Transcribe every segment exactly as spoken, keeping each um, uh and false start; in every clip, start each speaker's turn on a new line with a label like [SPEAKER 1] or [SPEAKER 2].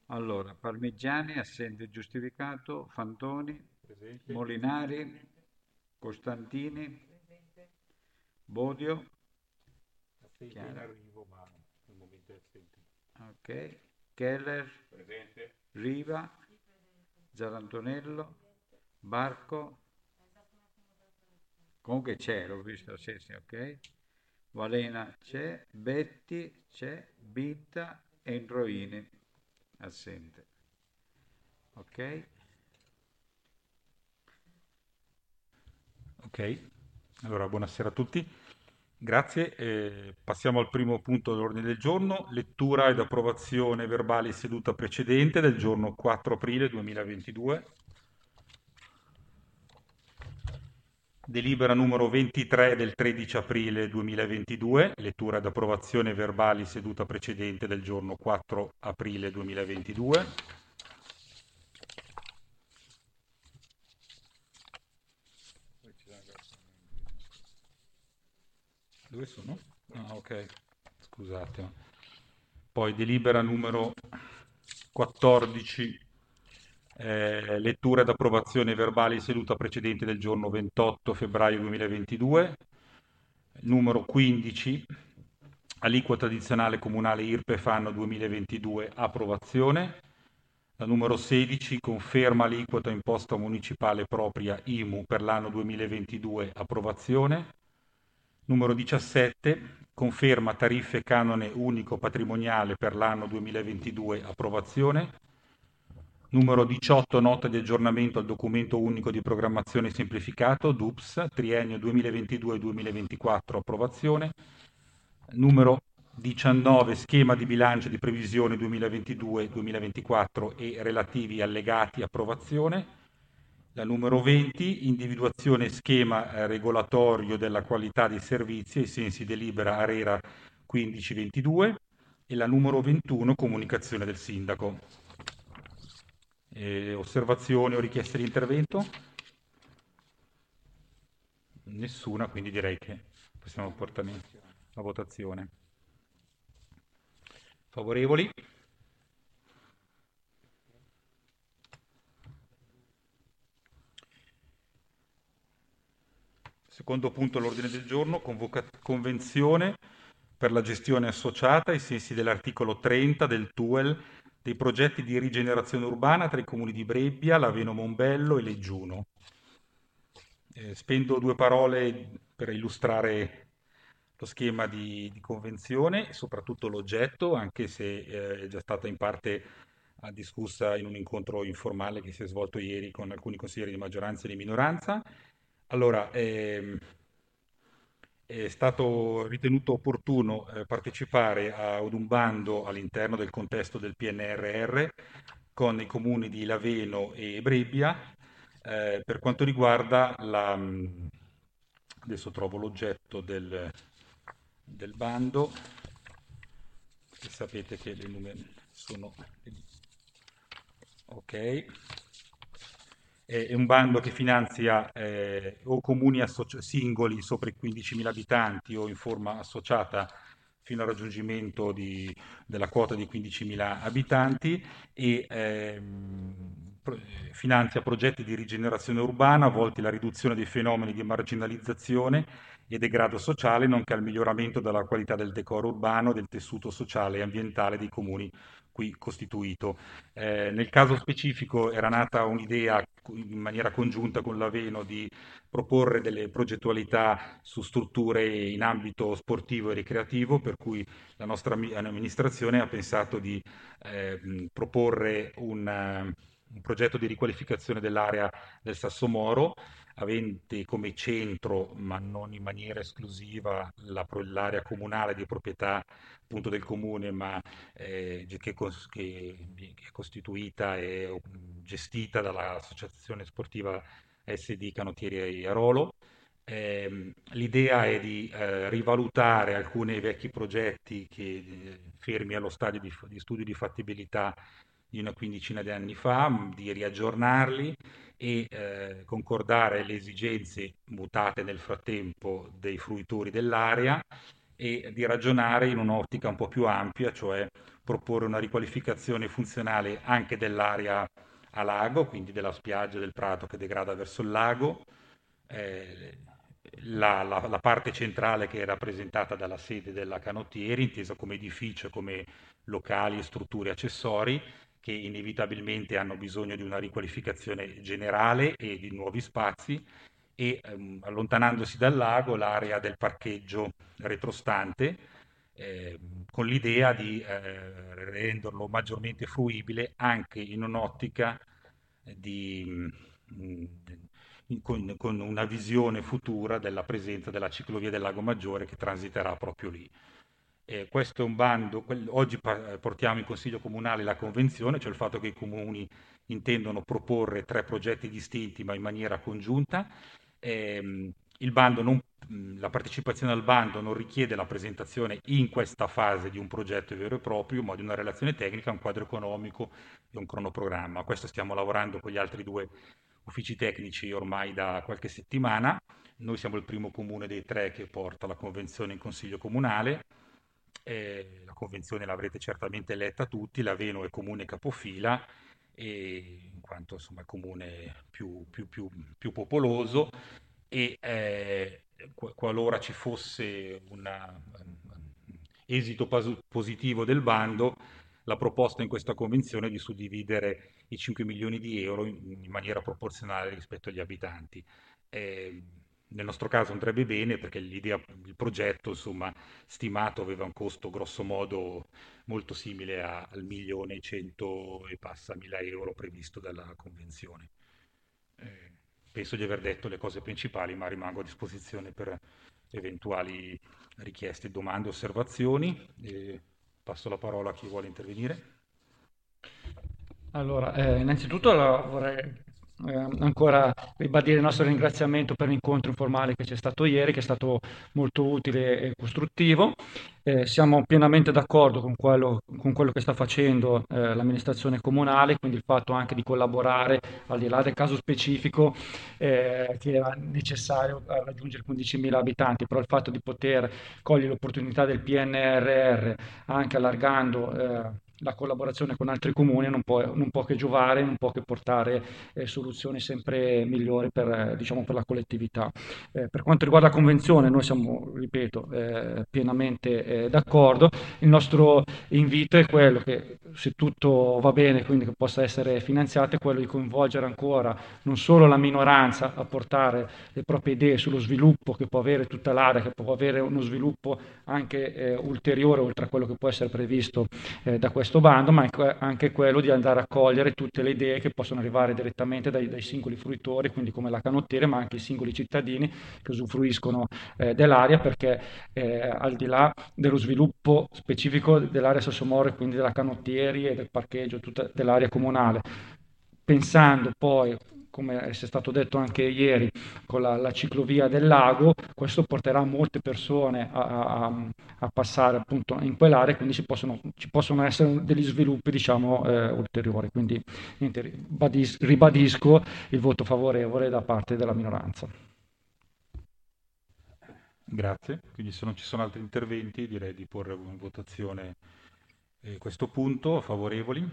[SPEAKER 1] Allora, Parmigiani, assente giustificato, Fantoni,
[SPEAKER 2] Presente?
[SPEAKER 1] Molinari, Costantini, Bodio,
[SPEAKER 2] Assente in
[SPEAKER 1] chiaro,
[SPEAKER 2] arrivo, ma al momento è assente.
[SPEAKER 1] ok, Keller,
[SPEAKER 2] Presente?
[SPEAKER 1] Riva, Zarantonello, Barco, comunque c'è, l'ho visto, sì, sì, ok, Valena c'è, Betti c'è, Bitta e Indroini, assente, ok?
[SPEAKER 2] Ok, allora buonasera a tutti. Grazie. Eh, passiamo al primo punto dell'ordine del giorno, lettura ed approvazione verbali seduta precedente del giorno quattro aprile duemilaventidue. Delibera numero ventitré del tredici aprile duemilaventidue, lettura ed approvazione verbali seduta precedente del giorno quattro aprile duemilaventidue. Dove sono? Ah, ok, scusate. Poi delibera numero quattordici, eh, lettura ed approvazione verbali seduta precedente del giorno ventotto febbraio duemilaventidue. Numero quindici, aliquota addizionale comunale IRPEF anno duemilaventidue, approvazione. La numero sedici, conferma aliquota imposta municipale propria I M U per l'anno duemilaventidue, approvazione. Numero diciassette, conferma tariffe canone unico patrimoniale per l'anno duemilaventidue, approvazione. Numero diciotto, nota di aggiornamento al documento unico di programmazione semplificato, D U P S, triennio duemilaventidue-duemilaventiquattro, approvazione. Numero diciannove, schema di bilancio di previsione duemilaventidue-duemilaventiquattro e relativi allegati, approvazione. La numero venti, individuazione schema eh, regolatorio della qualità dei servizi ai sensi delibera ARERA quindici ventidue. E la numero ventuno, comunicazione del sindaco. Eh, osservazioni o richieste di intervento? Nessuna, quindi direi che possiamo portare a votazione. Favorevoli? Secondo punto all'ordine del giorno, convoca- convenzione per la gestione associata ai sensi dell'articolo trenta del T U E L dei progetti di rigenerazione urbana tra i comuni di Brebbia, Laveno Mombello e Leggiuno. Eh, spendo due parole per illustrare lo schema di, di convenzione e soprattutto l'oggetto, anche se eh, è già stata in parte eh, discussa in un incontro informale che si è svolto ieri con alcuni consiglieri di maggioranza e di minoranza. Allora, ehm, è stato ritenuto opportuno eh, partecipare a- ad un bando all'interno del contesto del P N R R con i comuni di Laveno e Brebbia eh, per quanto riguarda la... mh, adesso trovo l'oggetto del, del bando, e sapete che le numeri sono... Ok. È è un bando che finanzia eh, o comuni associ- singoli sopra i quindicimila abitanti o in forma associata fino al raggiungimento di- della quota di quindicimila abitanti e ehm, pro- eh, finanzia progetti di rigenerazione urbana volti alla riduzione dei fenomeni di marginalizzazione e degrado sociale, nonché al miglioramento della qualità del decoro urbano e del tessuto sociale e ambientale dei comuni qui costituito. Eh, nel caso specifico era nata un'idea in maniera congiunta con l'Aveno di proporre delle progettualità su strutture in ambito sportivo e ricreativo, per cui la nostra ami- amministrazione ha pensato di eh, mh, proporre un, eh, un progetto di riqualificazione dell'area del Sassomoro, avente come centro, ma non in maniera esclusiva, la pro- l'area comunale di proprietà appunto del comune, ma eh, che, cos- che- che è costituita e mm, gestita dall'Associazione Sportiva S D Canottieri Arolo. Ehm, l'idea è di eh, rivalutare alcuni vecchi progetti che eh, fermi allo stadio di, di studio di fattibilità di una quindicina di anni fa, mh, di riaggiornarli e eh, concordare le esigenze mutate nel frattempo dei fruitori dell'area e di ragionare in un'ottica un po' più ampia, cioè proporre una riqualificazione funzionale anche dell'area a lago, quindi della spiaggia del prato che degrada verso il lago, eh, la, la- la parte centrale che è rappresentata dalla sede della canottieri, intesa come edificio, come locali e strutture accessori, che inevitabilmente hanno bisogno di una riqualificazione generale e di nuovi spazi, e ehm, allontanandosi dal lago l'area del parcheggio retrostante, eh, con l'idea di eh, renderlo maggiormente fruibile anche in un'ottica di, mm, in- con, con una visione futura della presenza della ciclovia del Lago Maggiore che transiterà proprio lì. Eh, questo è un bando, quel- oggi pa- portiamo in Consiglio Comunale la convenzione, cioè il fatto che i comuni intendono proporre tre progetti distinti ma in maniera congiunta. Ehm, il bando non- mh, la partecipazione al bando non richiede la presentazione in questa fase di un progetto vero e proprio, ma di una relazione tecnica, un quadro economico e un cronoprogramma. A questo stiamo lavorando con gli altri due uffici tecnici ormai da qualche settimana. Noi siamo il primo comune dei tre che porta la convenzione in Consiglio Comunale. Eh, la convenzione l'avrete certamente letta tutti, l'Aveno è comune capofila, e- in quanto insomma, è il comune più, più- più- più popoloso, e eh, qu- qualora ci fosse un esito pas- positivo del bando, la proposta in questa convenzione è di suddividere i cinque milioni di euro in, in maniera proporzionale rispetto agli abitanti. Eh, nel nostro caso andrebbe bene perché l'idea, il progetto, insomma, stimato aveva un costo grosso modo molto simile a- al milione e cento e passa mila euro previsto dalla convenzione. Eh, penso di aver detto le cose principali, ma rimango a disposizione per eventuali richieste, domande, osservazioni. E passo la parola a chi vuole intervenire.
[SPEAKER 3] Allora, eh, innanzitutto allora, vorrei eh, ancora ribadire il nostro ringraziamento per l'incontro informale che c'è stato ieri, che è stato molto utile e costruttivo. Eh, siamo pienamente d'accordo con quello, con quello che sta facendo eh, l'amministrazione comunale, quindi il fatto anche di collaborare al di là del caso specifico eh, che era necessario a raggiungere quindicimila abitanti, però il fatto di poter cogliere l'opportunità del P N R R anche allargando eh, la collaborazione con altri comuni non può, non può che giovare, non può che portare eh, soluzioni sempre migliori per, eh, diciamo, per la collettività. Eh, per quanto riguarda la convenzione, noi siamo, ripeto, eh, pienamente eh, d'accordo. Il nostro invito è quello che, se tutto va bene, quindi che possa essere finanziato, è quello di coinvolgere ancora non solo la minoranza a portare le proprie idee sullo sviluppo che può avere tutta l'area, che può avere uno sviluppo anche eh, ulteriore oltre a quello che può essere previsto eh, da questo bando, ma anche, anche quello di andare a cogliere tutte le idee che possono arrivare direttamente dai, dai singoli fruitori, quindi come la canottiere, ma anche i singoli cittadini che usufruiscono eh, dell'area, perché eh, al di là dello sviluppo specifico dell'area Sossomore, quindi della canottieri e del parcheggio, tutta dell'area comunale, pensando poi, come è stato detto anche ieri, con la, la ciclovia del lago, questo porterà molte persone a, a, a passare appunto in quell'area, quindi ci possono, ci possono essere degli sviluppi diciamo eh, ulteriori. Quindi niente, ribadis- ribadisco il voto favorevole da parte della minoranza.
[SPEAKER 2] Grazie. Quindi se non ci sono altri interventi, direi di porre in votazione eh, questo punto. Favorevoli?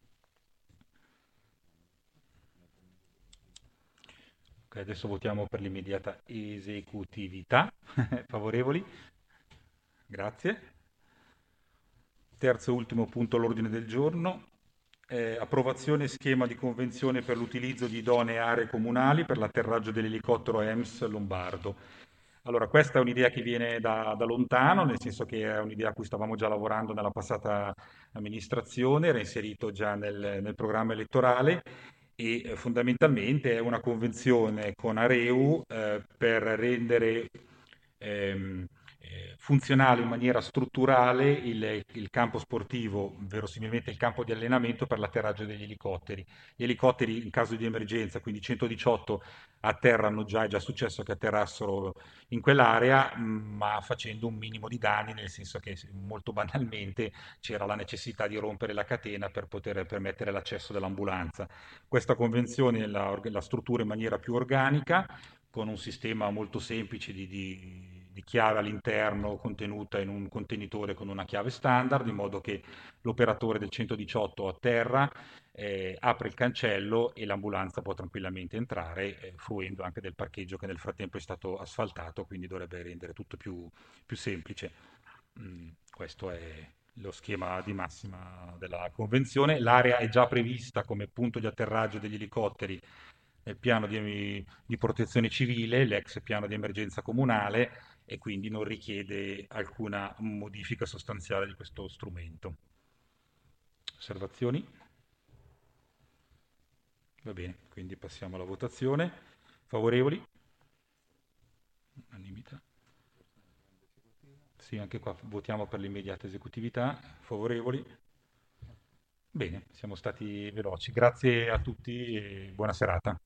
[SPEAKER 2] Ok, adesso votiamo per l'immediata esecutività. Favorevoli? Grazie. Terzo e ultimo punto all'ordine del giorno. Eh, approvazione schema di convenzione per l'utilizzo di idonee aree comunali per l'atterraggio dell'elicottero E M S Lombardo. Allora, questa è un'idea che viene da, da lontano, nel senso che è un'idea a cui stavamo già lavorando nella passata amministrazione, era inserito già nel, nel programma elettorale, e eh, fondamentalmente è una convenzione con Areu eh, per rendere ehm, eh, funzionale in maniera strutturale il, il campo sportivo, verosimilmente il campo di allenamento per l'atterraggio degli elicotteri. Gli elicotteri in caso di emergenza, quindi centodiciotto atterrano già, è già successo che atterrassero in quell'area, mh, ma facendo un minimo di danni, nel senso che molto banalmente c'era la necessità di rompere la catena per poter permettere l'accesso dell'ambulanza. Questa convenzione la, la struttura in maniera più organica, con un sistema molto semplice di, di di chiave all'interno contenuta in un contenitore con una chiave standard, in modo che l'operatore del centodiciotto atterra, eh, apre il cancello e l'ambulanza può tranquillamente entrare, eh, fruendo anche del parcheggio che nel frattempo è stato asfaltato, quindi dovrebbe rendere tutto più, più semplice. Mm, questo è lo schema di massima della convenzione. L'area è già prevista come punto di atterraggio degli elicotteri nel piano di, di protezione civile, l'ex piano di emergenza comunale, e quindi non richiede alcuna modifica sostanziale di questo strumento. Osservazioni? Va bene, quindi passiamo alla votazione. Favorevoli? Unanimità. Sì, anche qua votiamo per l'immediata esecutività. Favorevoli? Bene, siamo stati veloci. Grazie a tutti e buona serata.